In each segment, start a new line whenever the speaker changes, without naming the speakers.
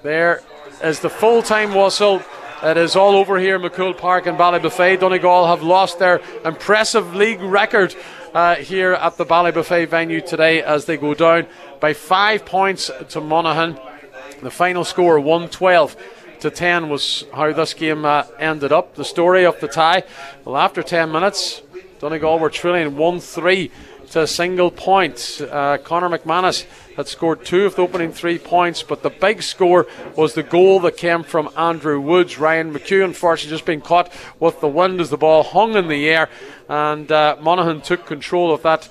There is the full-time whistle. It is all over here in McCool Park in Ballybuffet. Donegal have lost their impressive league record here at the Ballybuffet venue today as they go down by 5 points to Monaghan. The final score 112-10 was how this game ended up. The story of the tie, well, after 10 minutes Donegal were trailing 1-3 to a single point. Conor McManus had scored 2 of the opening 3 points, but the big score was the goal that came from Andrew Woods. Ryan McHugh unfortunately just being caught with the wind as the ball hung in the air, and Monaghan took control of that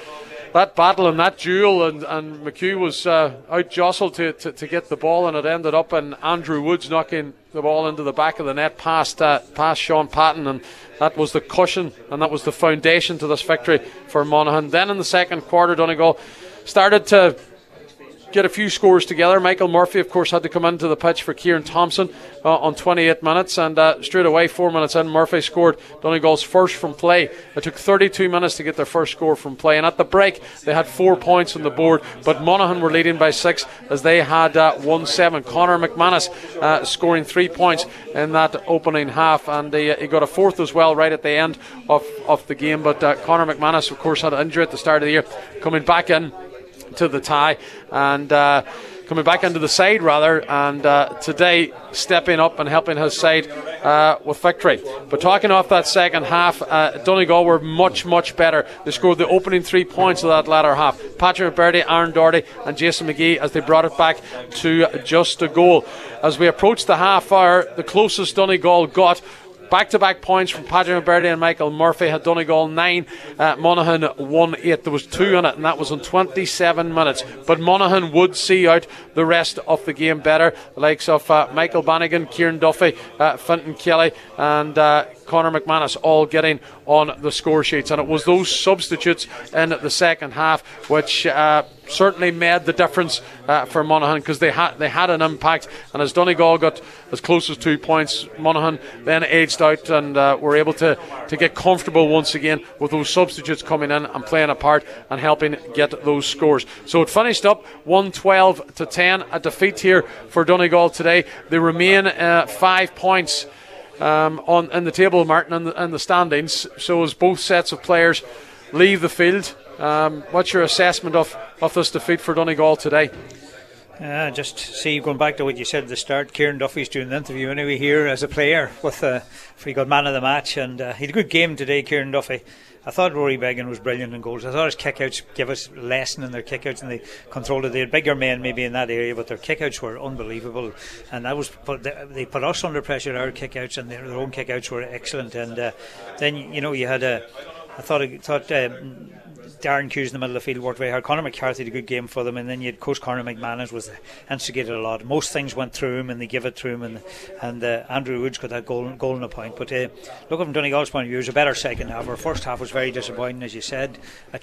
battle and that duel, and McHugh was out jostled to get the ball, and it ended up in Andrew Woods knocking the ball into the back of the net past Sean Patton, and that was the cushion and that was the foundation to this victory for Monaghan. Then in the second quarter, Donegal started to get a few scores together. Michael Murphy, of course, had to come into the pitch for Kieran Thompson on 28 minutes, and straight away, 4 minutes in, Murphy scored Donegal's first from play. It took 32 minutes to get their first score from play, and at the break they had 4 points on the board, but Monaghan were leading by 6 as they had 1-7. Conor McManus scoring 3 points in that opening half, and he got a fourth as well right at the end of the game, but Conor McManus, of course, had an injury at the start of the year, coming back in to the tie and coming back into the side rather, and today stepping up and helping his side with victory. But talking off that second half, Donegal were much better. They scored the opening 3 points of that latter half. Patrick McBurdy, Aaron Doherty and Jason McGee as they brought it back to just a goal. As we approached the half hour, the closest Donegal got, back-to-back points from Patrick McBurdy and Michael Murphy, had Donegal 9, Monaghan 1-8. There was 2 in it, and that was on 27 minutes. But Monaghan would see out the rest of the game better. The likes of Michael Bannigan, Kieran Duffy, Fintan Kelly and Conor McManus all getting on the score sheets, and it was those substitutes in the second half which certainly made the difference for Monaghan, because they had an impact, and as Donegal got as close as 2 points, Monaghan then edged out and were able to get comfortable once again with those substitutes coming in and playing a part and helping get those scores. So it finished up 112-10, a defeat here for Donegal today. They remain 5 points in the table, Martin, and the standings. So as both sets of players leave the field, what's your assessment of this defeat for Donegal today?
Just see, going back to what you said at the start, Kieran Duffy's doing the interview anyway here as a player with he got man of the match, and he had a good game today, Kieran Duffy. I thought Rory Beggan was brilliant in goals. I thought his kickouts gave us a lesson in their kickouts, and they controlled it. They had bigger men maybe in that area, but their kickouts were unbelievable, and that was they put us under pressure. Our kickouts and their own kickouts were excellent. And then you had I thought Darren Hughes in the middle of the field worked very hard. Conor McCarthy had a good game for them, and then you had coach Conor McManus was instigated a lot. Most things went through him and they give it through him, and Andrew Woods got that goal and a point. But look, from Donegal's point of view, it was a better second half. Our first half was very disappointing, as you said.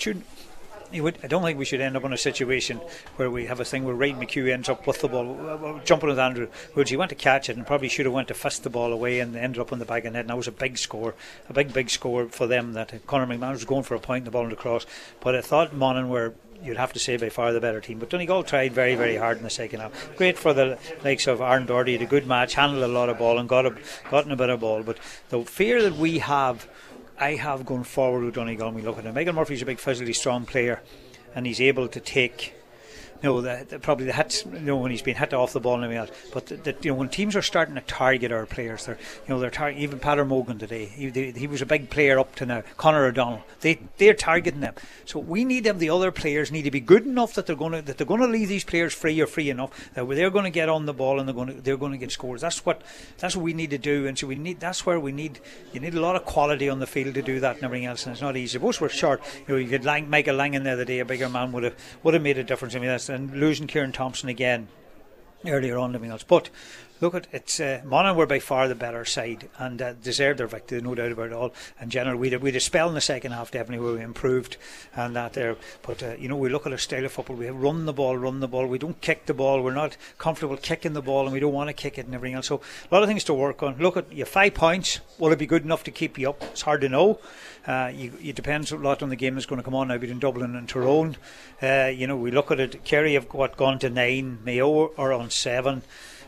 I don't think we should end up in a situation where we have a thing where Ryan McHugh ends up with the ball, jumping with Andrew Woods. He went to catch it and probably should have went to fist the ball away and ended up on the back of the net. And that was a big score for them, that Conor McManus was going for a point and the ball on the cross. But I thought Monaghan were, you'd have to say, by far the better team. But Donegal tried very, very hard in the second half. Great for the likes of Aaron Doherty. Had a good match, handled a lot of ball and gotten a bit of ball. But the fear that I have going forward with Donegal, when we look at him, Michael Murphy's a big physically strong player, and he's able to take probably the hits, when he's been hit off the ball and everything else. But when teams are starting to target our players, they're even Peter Mogan today. He was a big player up to now. Conor O'Donnell, they're targeting them. So we need them. The other players need to be good enough that they're going to leave these players free enough that they're going to get on the ball and they're going to get scores. That's what we need to do. And so you need a lot of quality on the field to do that and everything else. And it's not easy. Both were short. You had Michael Langan the other day, a bigger man would have made a difference. I mean, and losing Kieran Thompson again earlier on, everything else. But look at it's Monaghan were by far the better side and deserved their victory, no doubt about it all. In general, we had a spell in the second half definitely where we improved and that there. But we look at our style of football. We have run the ball. We don't kick the ball. We're not comfortable kicking the ball, and we don't want to kick it and everything else. So a lot of things to work on. Look at your 5 points. Will it be good enough to keep you up? It's hard to know. It depends a lot on the game that's going to come on now between Dublin and Tyrone. We look at it. Kerry have gone to 9. Mayo are on 7.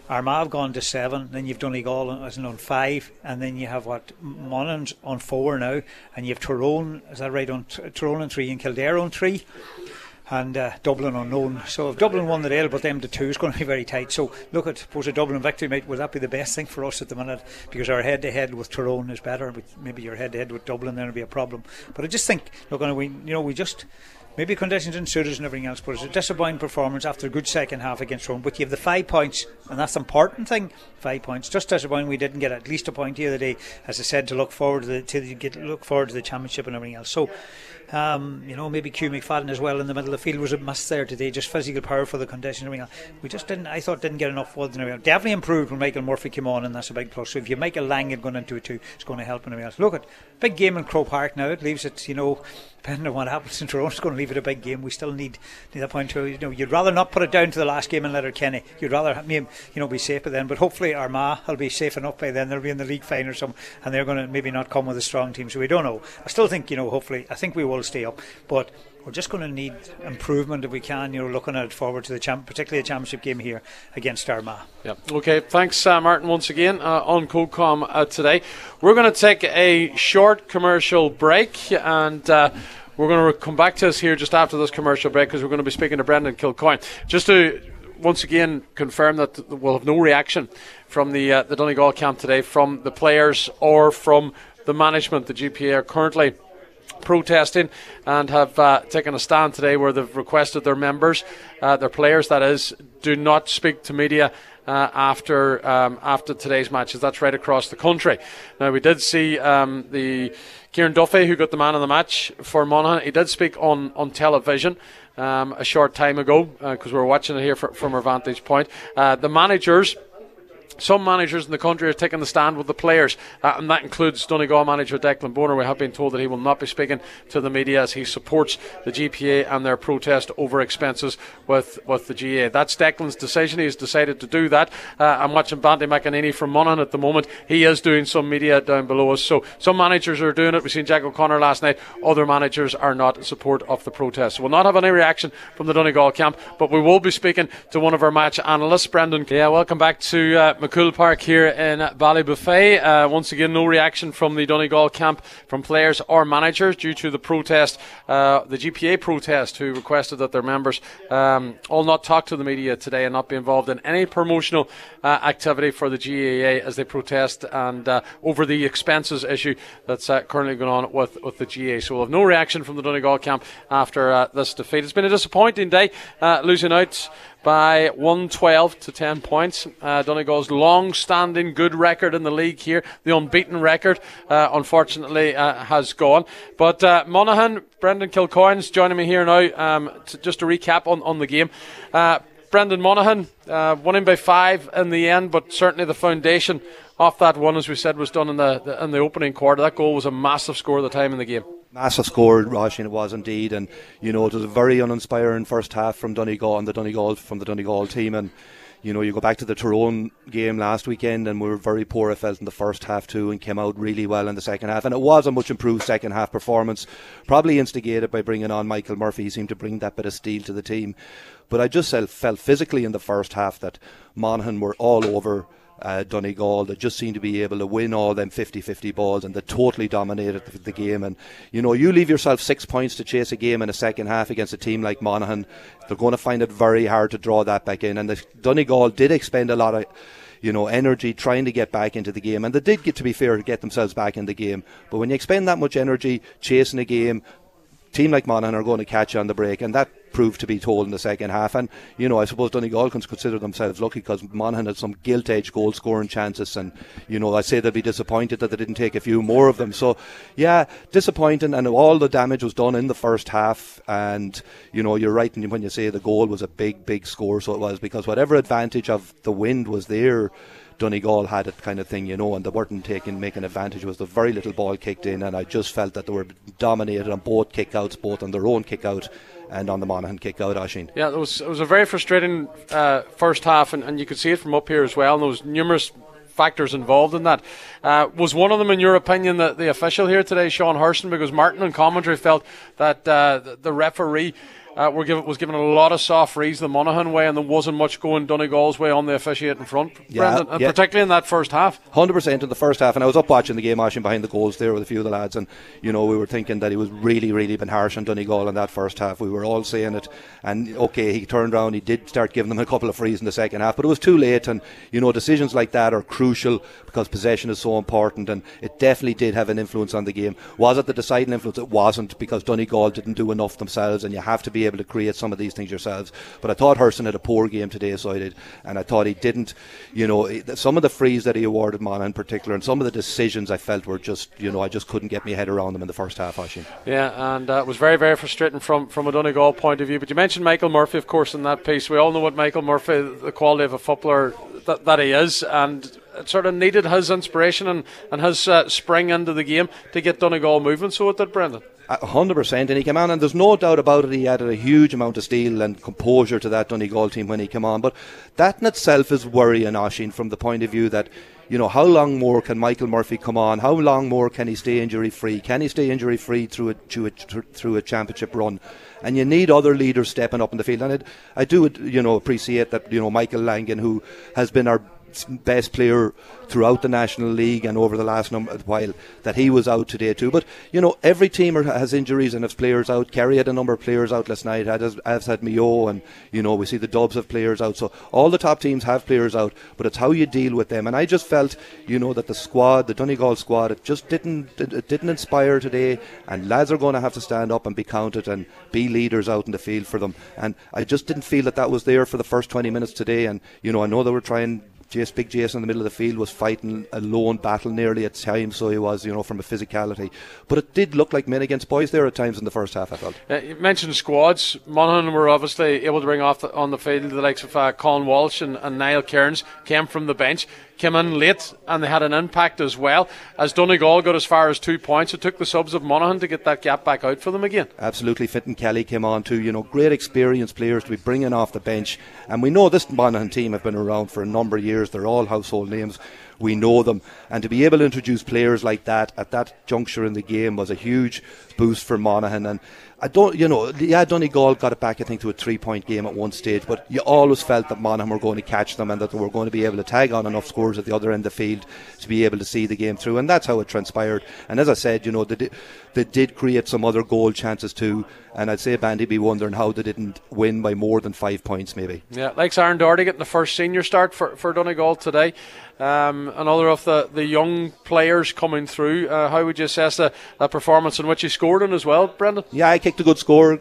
Armagh have gone to 7, then you've Donegal on 5, and then you have Monaghan's on 4 now, and you have Tyrone, is that right, on Tyrone on 3 and Kildare on 3. And Dublin unknown. So if Dublin won the rail, but them to 2 is going to be very tight. So look at, suppose a Dublin victory, would that be the best thing for us at the minute? Because our head-to-head with Tyrone is better. But maybe your head-to-head with Dublin, then will be a problem. But I just think, look, we just. Maybe conditions didn't suit us and everything else, but it's a disappointing performance after a good second half against Rome. But you have the 5 points, and that's the important thing. 5 points. Just disappointing we didn't get at least a point the other day, as I said, to look forward to the championship and everything else. So, maybe Q McFadden as well in the middle of the field was a must there today. Just physical power for the conditions and everything else. We just didn't. I thought didn't get enough for them. Definitely improved when Michael Murphy came on, and that's a big plus. So if you Michael Langan going into it too, it's going to help and everything else. Look at big game in Croke Park now. It leaves it, depending on what happens in Toronto, it's going to leave it a big game. We still need that point to, you'd rather not put it down to the last game in Letterkenny. You'd rather be safe by then. But hopefully Armagh will be safe enough by then. They'll be in the league final or something, and they're going to maybe not come with a strong team. So we don't know. I still think hopefully I think we will stay up, but we're just going to need improvement if we can. Looking at it forward to particularly the championship game here against Armagh.
Yeah. Okay. Thanks, Martin, once again on CodeCom today. We're going to take a short commercial break, and we're going to come back to us here just after this commercial break, because we're going to be speaking to Brendan Kilcoyne. Just to once again confirm that we'll have no reaction from the Donegal camp today, from the players or from the management. The GPA are currently protesting and have taken a stand today where they've requested their members, their players that is, do not speak to media after today's matches. That's right across the country. Now, we did see the Kieran Duffy, who got the man of the match for Monaghan. He did speak on television a short time ago, because we were watching it here from our vantage point. Some managers in the country are taking the stand with the players, and that includes Donegal manager Declan Bonner. We have been told that he will not be speaking to the media as he supports the GPA and their protest over expenses with the GA. That's Declan's decision. He has decided to do that. I'm watching Bandy McEnany from Monaghan at the moment. He is doing some media down below us. So some managers are doing it. We've seen Jack O'Connor last night. Other managers are not in support of the protest. So we'll not have any reaction from the Donegal camp, but we will be speaking to one of our match analysts, Brendan. Yeah, welcome back to McCool Park here in Ballybuffet. Once again, no reaction from the Donegal camp, from players or managers, due to the protest, the GPA protest, who requested that their members all not talk to the media today and not be involved in any promotional activity for the GAA as they protest and over the expenses issue that's currently going on with the GAA. So we'll have no reaction from the Donegal camp after this defeat. It's been a disappointing day, losing out by 112 to 10 points. Donegal's long-standing good record in the league here, the unbeaten record, unfortunately has gone. But Monaghan, Brendan Kilcoyne's joining me here now, just to recap on the game. Brendan, Monaghan winning by 5 in the end, but certainly the foundation of that one, as we said, was done in the opening quarter. That goal was a massive score at the time in the game.
Massive score, Roisin, it was indeed, and it was a very uninspiring first half from Donegal and the Donegal team. And you go back to the Tyrone game last weekend, and we were very poor, I felt, in the first half too, and came out really well in the second half. And it was a much improved second half performance, probably instigated by bringing on Michael Murphy. He seemed to bring that bit of steel to the team. But I just felt physically in the first half that Monaghan were all over Donegal. They just seemed to be able to win all them 50-50 balls, and they totally dominated the game. And you leave yourself 6 points to chase a game in a second half against a team like Monaghan. They're going to find it very hard to draw that back in, and the Donegal did expend a lot of energy trying to get back into the game, and they did, to be fair, get themselves back in the game. But when you expend that much energy chasing a game, team like Monaghan are going to catch you on the break, and that proved to be told in the second half. And I suppose Donegal can consider themselves lucky, because Monaghan had some gilt-edged goal scoring chances, and I'd say they'll be disappointed that they didn't take a few more of them. So yeah, disappointing, and all the damage was done in the first half. And you're right when you say the goal was a big score. So it was, because whatever advantage of the wind was there, Donegal had it, kind of thing, and they weren't making advantage. It was the very little ball kicked in, and I just felt that they were dominated on both kick-outs, both on their own kick-out and on the Monaghan kick-out, Oisín. Yeah, it was a very frustrating first half, and you could see it from up here as well, and there was numerous factors involved in that. Was one of them, in your opinion, the official here today, Sean Hurston? Because Martin in commentary felt that the referee
was given a lot of soft reads the Monaghan way, and there wasn't much going Donegal's way on the officiating front, Brendan, and particularly in that first half.
100% in the first half, and I was up watching the game, Oisín, behind the goals there with a few of the lads, and we were thinking that he was really been harsh on Donegal in that first half. We were all saying it, and okay, he turned around, he did start giving them a couple of frees in the second half, but it was too late. And decisions like that are crucial because possession is so important, and it definitely did have an influence on the game. Was it the deciding influence? It wasn't, because Donegal didn't do enough themselves, and you have to be able to create some of these things yourselves. But I thought Hurston had a poor game today, so I did, and I thought he didn't, some of the frees that he awarded Monaghan in particular, and some of the decisions I felt were just, I just couldn't get my head around them in the first half, Oisín.
Yeah, and it was very, very frustrating from a Donegal point of view. But you mentioned Michael Murphy, of course, in that piece. We all know what Michael Murphy, the quality of a footballer that he is, and it sort of needed his inspiration and his spring into the game to get Donegal moving. So it did, Brendan.
100%, and he came on, and there's no doubt about it, he added a huge amount of steel and composure to that Donegal team when he came on. But that in itself is worrying, Oisín, from the point of view that, how long more can Michael Murphy come on? How long more can he stay injury free? Can he stay injury free through a championship run? And you need other leaders stepping up in the field. And I do appreciate that Michael Langan, who has been our best player throughout the National League and over the last while, that he was out today too. But every team has injuries and has players out. Kerry had a number of players out last night, as had Mayo, and we see the Dubs have players out. So all the top teams have players out, but it's how you deal with them. And I just felt that the Donegal squad, it just didn't inspire today, and lads are going to have to stand up and be counted and be leaders out in the field for them. And I just didn't feel that was there for the first 20 minutes today. And I know they were trying. Big Jason in the middle of the field was fighting a lone battle nearly at times, so he was, from a physicality. But it did look like men against boys there at times in the first half, I felt.
You mentioned squads. Monaghan were obviously able to bring off on the field the likes of Colin Walsh and Niall Cairns, came from the bench, came in late, and they had an impact as well. As Donegal got as far as 2 points, it took the subs of Monaghan to get that gap back out for them again. Absolutely.
Fintan Kelly came on too, great experienced players to be bringing off the bench. And we know this Monaghan team have been around for a number of years. They're all household names. We know them, and to be able to introduce players like that at that juncture in the game was a huge boost for Monaghan. And Donegal got it back, I think, to a 3-point game at one stage, but you always felt that Monaghan were going to catch them and that they were going to be able to tag on enough scores at the other end of the field to be able to see the game through, and that's how it transpired. And as I said, they did create some other goal chances too, and I'd say Bandy be wondering how they didn't win by more than 5 points maybe.
Yeah, like Aaron Doherty getting the first senior start for Donegal today. Another of the young players coming through. How would you assess that performance in which he scored in as well, Brendan?
Yeah, I kicked a good score,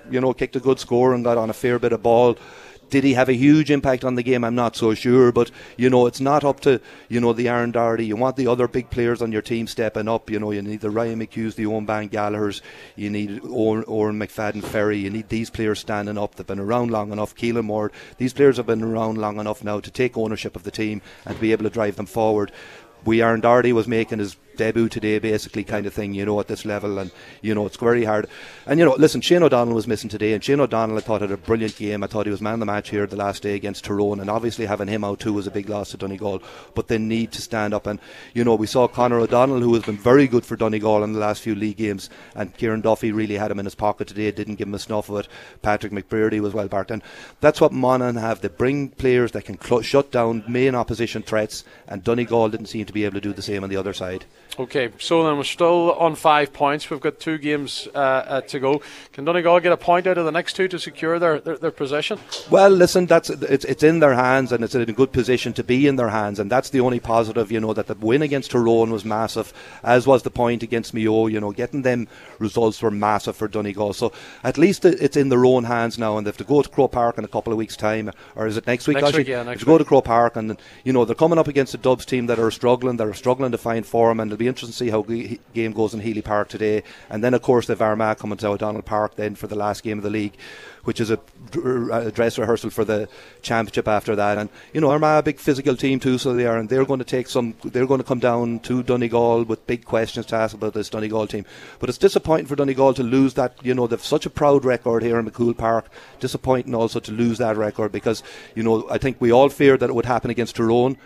and got on a fair bit of ball. Did he have a huge impact on the game? I'm not so sure, but it's not up to the Aaron Doherty. You want the other big players on your team stepping up. You need the Ryan McHughes, the Owen Ban Gallaghers, you need Oren McFadden Ferry. You need these players standing up. They've been around long enough. Keelan Ward, these players have been around long enough now to take ownership of the team and to be able to drive them forward. Aaron Doherty was making his debut today, basically, kind of thing, at this level, and it's very hard. And listen, Shane O'Donnell was missing today, and Shane O'Donnell, I thought, had a brilliant game. I thought he was man of the match here the last day against Tyrone, and obviously having him out too was a big loss to Donegal, but they need to stand up. And we saw Conor O'Donnell, who has been very good for Donegal in the last few league games, and Kieran Duffy really had him in his pocket today, didn't give him a snuff of it. Patrick McBrearty was well backed, and that's what Monaghan have. They bring players that can shut down main opposition threats, and Donegal didn't seem to be able to do the same on the other side.
Okay, so then we're still on 5 points. We've got 2 games to go. Can Donegal get a point out of the next 2 to secure their position?
Well, listen, it's in their hands, and it's in a good position to be in their hands, and that's the only positive. That the win against Tyrone was massive, as was the point against Mayo. Getting them results were massive for Donegal. So at least it's in their own hands now, and they have to go to Croke Park in a couple of weeks' time, or is it next week?
Next week, yeah, next week.
Go to Croke Park, and they're coming up against a Dubs team that are struggling. They're struggling to find form, and it'll be interesting to see how the game goes in Healy Park today. And then of course they've Armagh coming to O'Donnell Park then for the last game of the league, which is a dress rehearsal for the championship after that. And Armagh, a big physical team too, so they are, and they're going to come down to Donegal with big questions to ask about this Donegal team. But it's disappointing for Donegal to lose that. They've such a proud record here in McCool Park. Disappointing also to lose that record, because I think we all feared that it would happen against Tyrone,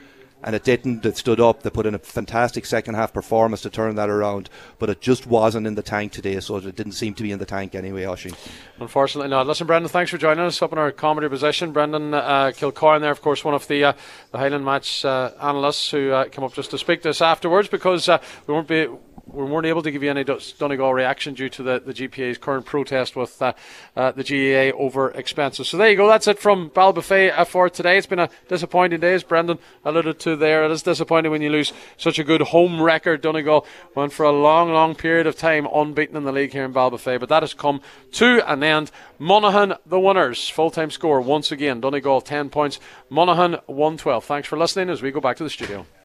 and it didn't. It stood up. They put in a fantastic second half performance to turn that around, but it just wasn't in the tank today, so it didn't seem to be in the tank anyway, Oshie.
Unfortunately not. Listen, Brendan, thanks for joining us up in our comedy position. Brendan Kilcoyne there, of course, one of the Highland match analysts who came up just to speak to us afterwards, because we weren't able to give you any Donegal reaction due to the GPA's current protest with the GAA over expenses. So there you go, that's it from Ballybofey for today. It's been a disappointing day, as Brendan alluded to there. It is disappointing when you lose such a good home record. Donegal went for a long period of time unbeaten in the league here in Ballybofey, but that has come to an end. Monaghan the winners. Full-time score once again, Donegal 10 points, Monaghan 112. Thanks for listening as we go back to the studio.